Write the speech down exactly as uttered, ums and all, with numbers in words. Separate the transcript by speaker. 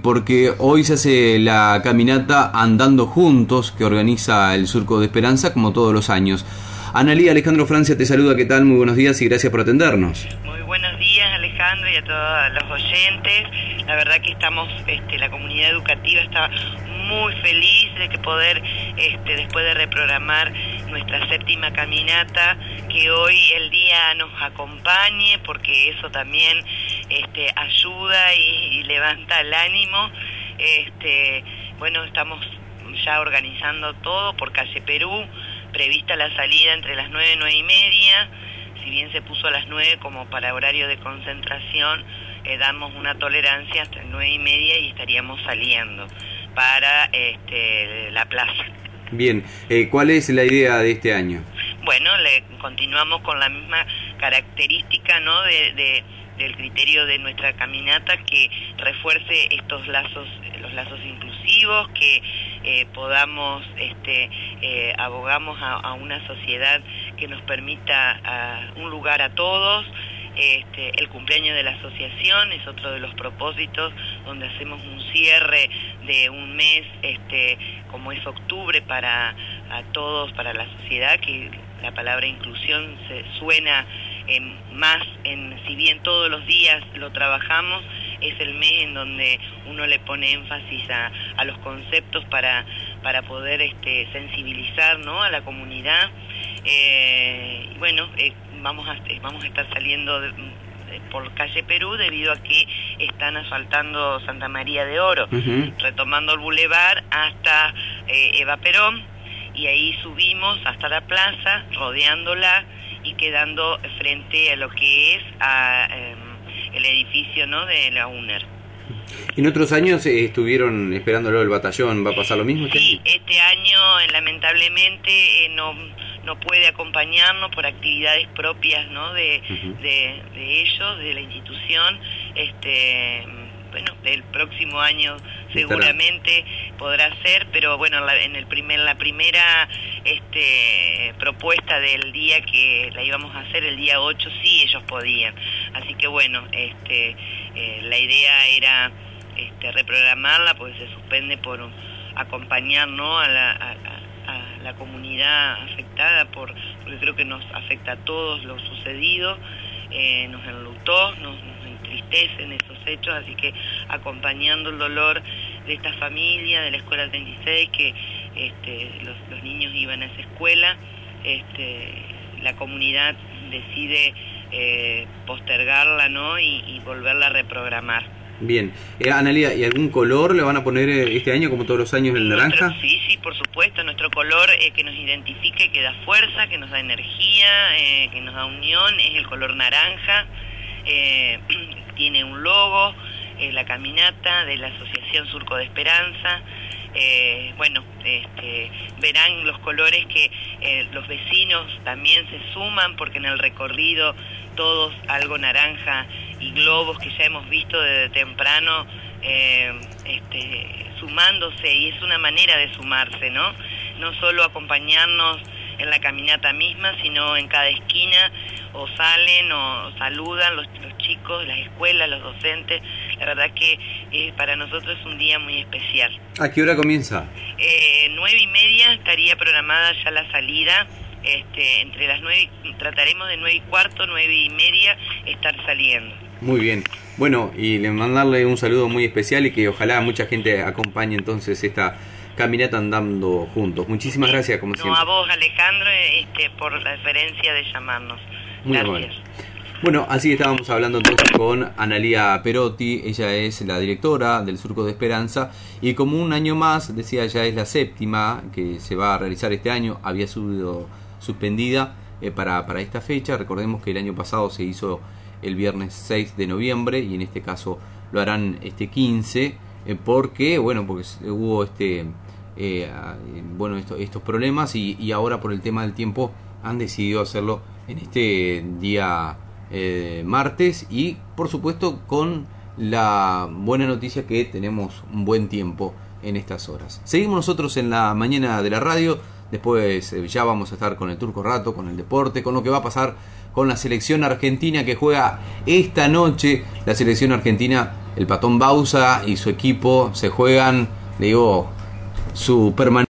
Speaker 1: porque hoy se hace la caminata Andando Juntos que organiza el Surco de Esperanza como todos los años. Analía, Alejandro Francia te saluda, ¿qué tal? Muy buenos días y gracias por atendernos.
Speaker 2: Muy buenos días, Alejandro, y a todos los oyentes. La verdad que estamos, este, la comunidad educativa está muy feliz de que poder, este, después de reprogramar nuestra séptima caminata, que hoy el día nos acompañe, porque eso también este, ayuda y, y levanta el ánimo. Este, bueno, estamos ya organizando todo por calle Perú, prevista la salida entre las nueve y nueve y media. Si bien se puso a las nueve como para horario de concentración, eh, damos una tolerancia hasta las nueve y media y estaríamos saliendo para este, la plaza.
Speaker 1: Bien, eh, ¿cuál es la idea de este año?
Speaker 2: Bueno, le continuamos con la misma característica, ¿no?, de, de del criterio de nuestra caminata, que refuerce estos lazos, los lazos inclusivos, que eh, podamos, este, eh, abogamos a, a una sociedad que nos permita a, un lugar a todos. Este, el cumpleaños de la asociación es otro de los propósitos, donde hacemos un cierre de un mes, este, como es octubre, para a todos, para la sociedad, que la palabra inclusión se suena eh, más, en, si bien todos los días lo trabajamos, es el mes en donde uno le pone énfasis a, a los conceptos para, para poder este, sensibilizar, ¿no?, a la comunidad. Eh, y bueno, eh, vamos a vamos a estar saliendo de, de, por calle Perú, debido a que están asfaltando Santa María de Oro, uh-huh. retomando el bulevar hasta eh, Eva Perón, y ahí subimos hasta la plaza, rodeándola y quedando frente a lo que es a, eh, el edificio, ¿no?, de la U N E R.
Speaker 1: ¿En otros años eh, estuvieron esperándolo el batallón? ¿Va a pasar lo mismo?
Speaker 2: Sí, este año eh, lamentablemente eh, no no puede acompañarnos por actividades propias, ¿no?, de, uh-huh. de, de ellos, de la institución. Este, bueno, el próximo año seguramente podrá ser, pero bueno, en la, en el primer, la primera este, propuesta del día que la íbamos a hacer, el día ocho, sí ellos podían. Así que bueno, este, eh, la idea era este, reprogramarla, porque se suspende por acompañar, ¿no?, a la, a, a la comunidad afectada, por, porque creo que nos afecta a todos lo sucedido, eh, nos enlutó, nos, nos entristecen esos hechos, así que acompañando el dolor de esta familia, de la escuela treinta y seis, que este, los, los niños iban a esa escuela, este, la comunidad decide eh, postergarla, ¿no?, y, y volverla a reprogramar.
Speaker 1: Bien. Eh, Analía, ¿y algún color le van a poner este año, como todos los años, el
Speaker 2: nuestro,
Speaker 1: naranja?
Speaker 2: Sí, sí, por supuesto. Nuestro color eh, que nos identifique, que da fuerza, que nos da energía, eh, que nos da unión, es el color naranja. Eh, tiene un logo, eh, la caminata de la Asociación Surco de Esperanza. Eh, bueno, este, verán los colores que eh, los vecinos también se suman, porque en el recorrido todos algo naranja y globos que ya hemos visto desde temprano, eh, este, sumándose, y es una manera de sumarse, ¿no? No solo acompañarnos en la caminata misma, sino en cada esquina, o salen o saludan los, los chicos, las escuelas, los docentes. La verdad que eh, para nosotros es un día muy especial.
Speaker 1: ¿A qué hora comienza?
Speaker 2: Eh, nueve y media estaría programada ya la salida. Este, entre las nueve, trataremos de nueve y cuarto, nueve y media estar saliendo.
Speaker 1: Muy bien. Bueno, y le mandarle un saludo muy especial y que ojalá mucha gente acompañe entonces esta caminata Andando Juntos. Muchísimas gracias, como
Speaker 2: no,
Speaker 1: siempre.
Speaker 2: A vos, Alejandro, este, por la deferencia de llamarnos.
Speaker 1: Muy
Speaker 2: Gracias.
Speaker 1: bueno. Bueno, así estábamos hablando entonces con Analía Perotti. Ella es la directora del Surco de Esperanza, y como un año más, decía, ya es la séptima que se va a realizar este año. Había sido suspendida eh, para, para esta fecha. Recordemos que el año pasado se hizo el viernes seis de noviembre, y en este caso lo harán este quince, eh, porque bueno, porque hubo este eh, bueno esto, estos problemas, y, y ahora por el tema del tiempo han decidido hacerlo en este día eh, martes, y por supuesto con la buena noticia que tenemos un buen tiempo en estas horas. Seguimos nosotros en la mañana de la radio. Después eh, ya vamos a estar con el Turco Rato, con el deporte, con lo que va a pasar con la selección argentina, que juega esta noche. La selección argentina el Patón Bausa y su equipo se juegan, digo, su permanencia